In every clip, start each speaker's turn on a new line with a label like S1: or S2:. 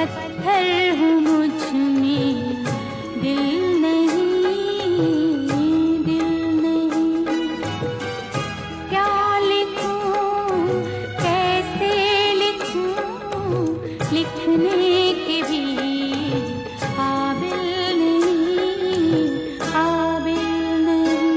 S1: पत्थर हूँ मुझ में दिल नहीं, दिल नहीं। क्या लिखूं कैसे लिखूं, लिखने के भी काबिल नहीं, काबिल नहीं।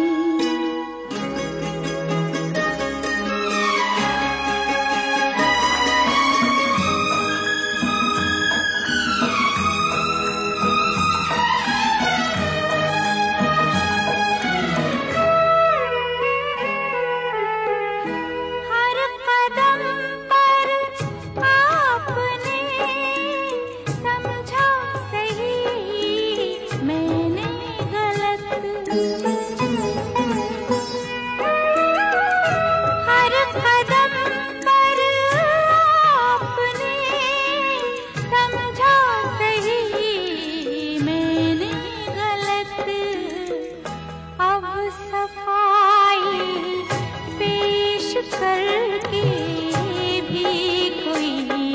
S1: करके भी कोई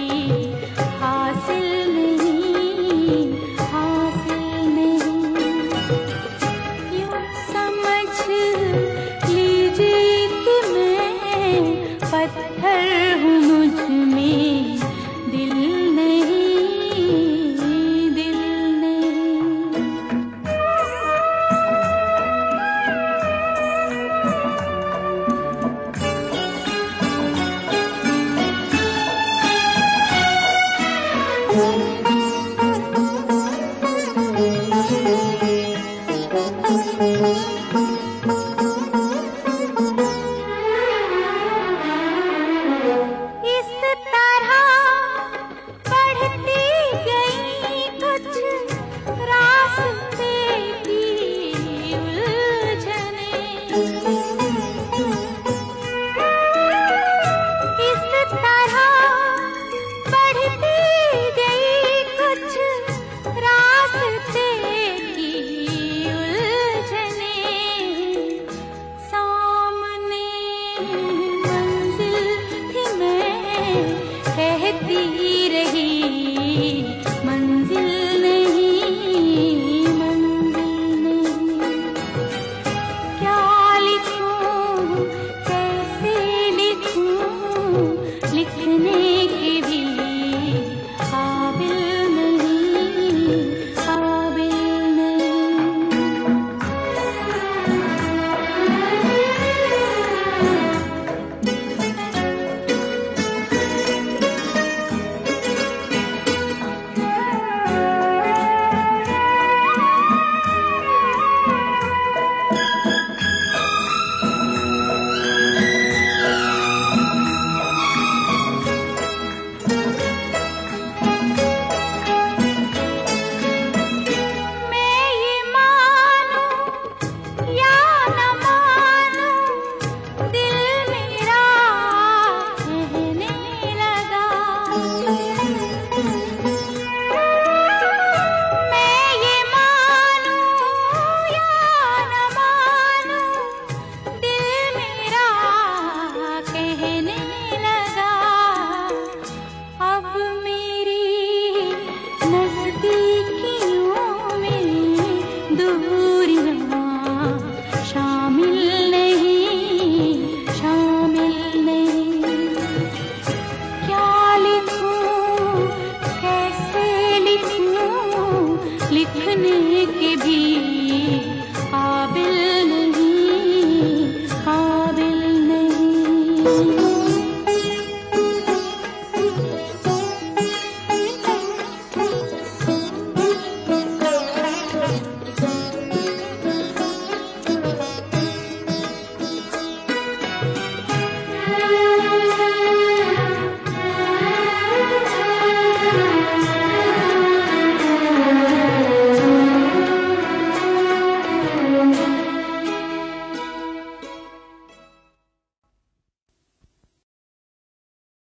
S1: हासिल नहीं, हासिल नहीं। यूं समझ लीजिए कि मैं पत्थर हूँ, मुझ में दिल नहीं, दिल नहीं। कहती रही मंजिल नहीं, मंजिल नहीं। क्या लिखूं कैसे लिखूं, लिखने के भी काबिल नहीं, काबिल नहीं। लिखने के भी